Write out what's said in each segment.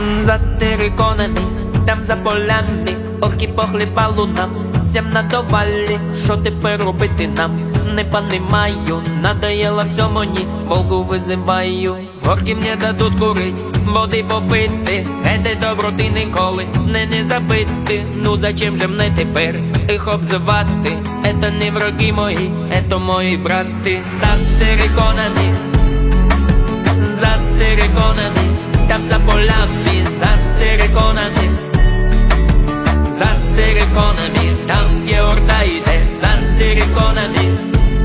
За териконами, там за полями, орки похлібало нам, всім надавали, що тепер робити нам? Не понимаю, надоело все мені, Волгу визиваю. Орки мне дадуть курить, води попити, этой доброти ніколи не забити. Ну зачем же мне тепер їх обзивати? Это не враги мої, это мої брати. За териконами, там за полями, за териконами, там где орда йде, за териконами,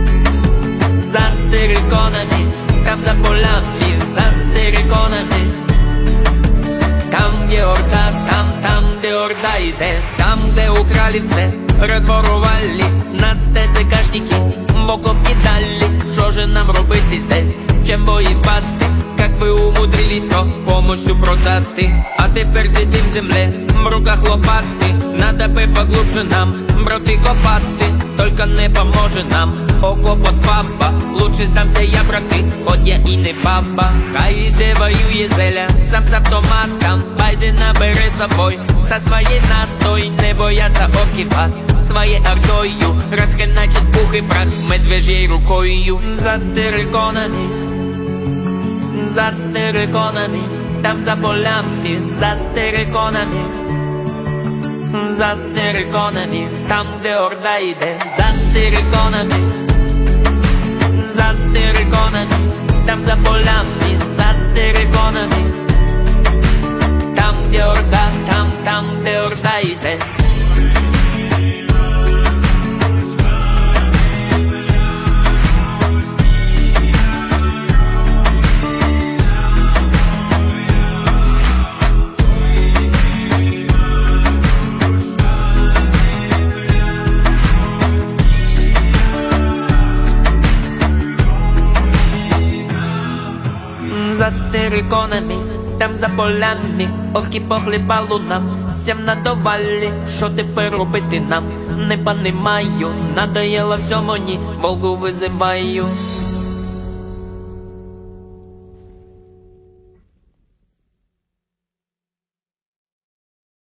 там за полями, за териконами, там где орда, там где орда йде, там где украли все, розворували, нас ТЦКшники в окоп кидали. Що же нам робити здесь, чим воювати? Как ви умудрились то помощью продати? А тепер сидим в земле, в руках лопати. Надо би поглубже нам, брати, копати. Только не поможе нам окоп от ФАПа. Лучше здамся я, брати, хоть я і не баба. Хай іде воює зеля, сам з автоматом. Байдена бере собой, со своєю НАТО. І не бояться орки вас, своєю ордою. Розхреначить пух і прах медвежьей рукою. За териконами, там за полями, за териконами, там где орда йде, за териконами, там за полями, за териконами, там где орда, там где орда йде. За териконами, там за полями, орки похлібало нам, всім надавали, що тепер робити нам? Не понимаю, надоело все мені, Волгу визиваю.